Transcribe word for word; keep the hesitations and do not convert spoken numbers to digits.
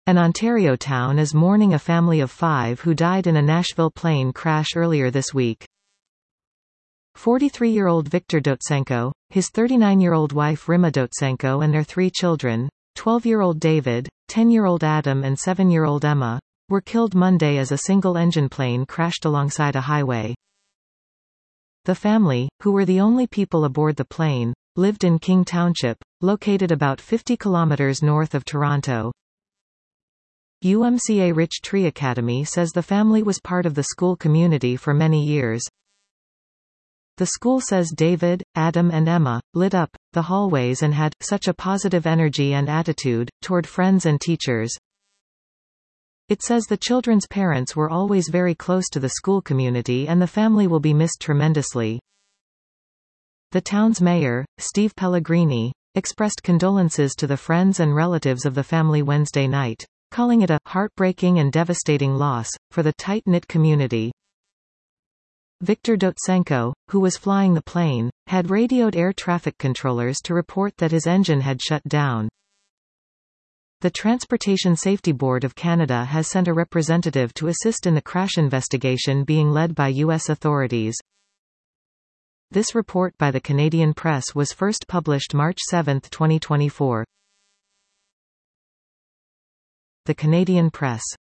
An Ontario town is mourning a family of five who died in a Nashville plane crash earlier this week. forty-three-year-old Viktor Dotsenko, his thirty-nine-year-old wife Rima Dotsenko and their three children, twelve-year-old David, ten-year-old Adam and seven-year-old Emma, were killed Monday as a single-engine plane crashed alongside a highway. The family, who were the only people aboard the plane, lived in King Township, located about fifty kilometers north of Toronto. U M C A Rich Tree Academy says the family was part of the school community for many years. The school says David, Adam and Emma lit up the hallways and had such a positive energy and attitude toward friends and teachers. It says the children's parents were always very close to the school community and the family will be missed tremendously. The town's mayor, Steve Pellegrini, expressed condolences to the friends and relatives of the family Wednesday night, calling it a heartbreaking and devastating loss for the tight-knit community. Viktor Dotsenko, who was flying the plane, had radioed air traffic controllers to report that his engine had shut down. The Transportation Safety Board of Canada has sent a representative to assist in the crash investigation being led by U S authorities. This report by the Canadian Press was first published March seventh twenty twenty-four. The Canadian Press.